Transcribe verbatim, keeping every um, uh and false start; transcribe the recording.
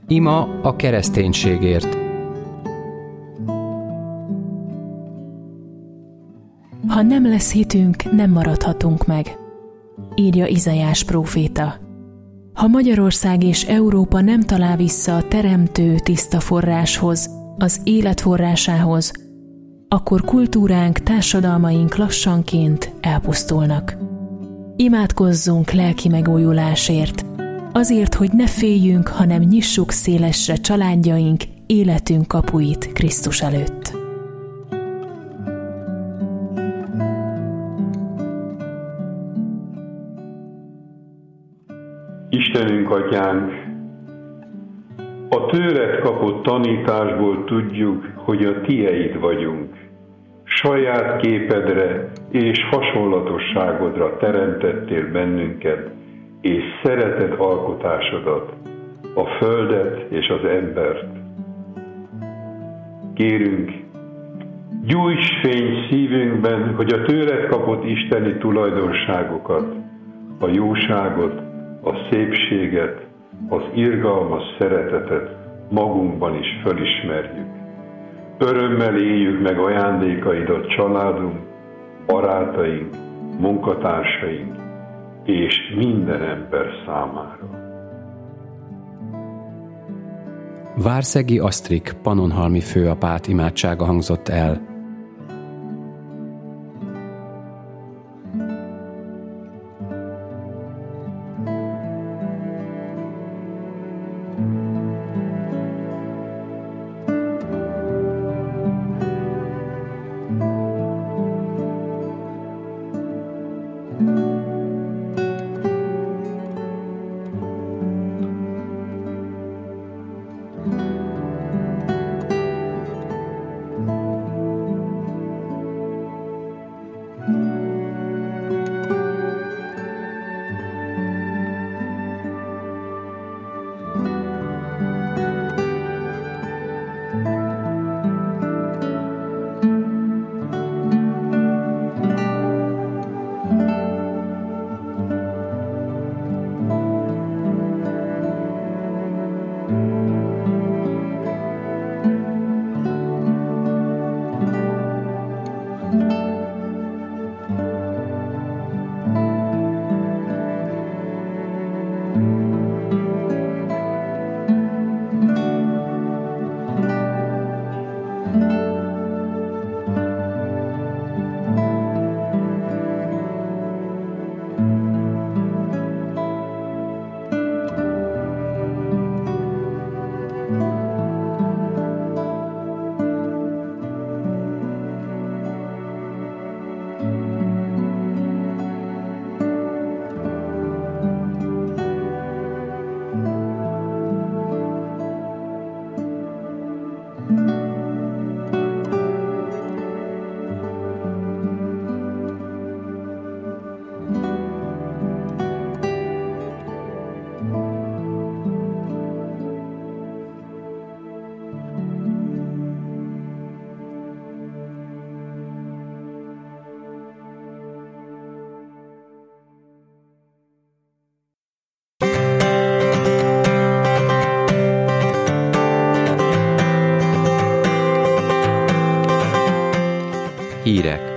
Ima a kereszténységért. Ha nem lesz hitünk, nem maradhatunk meg, írja Izaiás próféta. Ha Magyarország és Európa nem talál vissza a teremtő tiszta forráshoz, az élet forrásához, akkor kultúránk, társadalmaink lassanként elpusztulnak. Imádkozzunk lelki megújulásért, azért, hogy ne féljünk, hanem nyissuk szélesre családjaink, életünk kapuit Krisztus előtt. Istenünk, Atyánk, a tőled kapott tanításból tudjuk, hogy a tieid vagyunk. Saját képedre és hasonlatosságodra teremtettél bennünket, és szereted alkotásodat, a földet és az embert. Kérünk, gyújts fény szívünkben, hogy a tőled kapott isteni tulajdonságokat, a jóságot, a szépséget, az irgalmas szeretetet magunkban is fölismerjük. Örömmel éljük meg ajándékaidat családunk, barátaink, munkatársaink és minden ember számára. Várszegi Asztrik pannonhalmi főapát imádsága hangzott el. Hírek.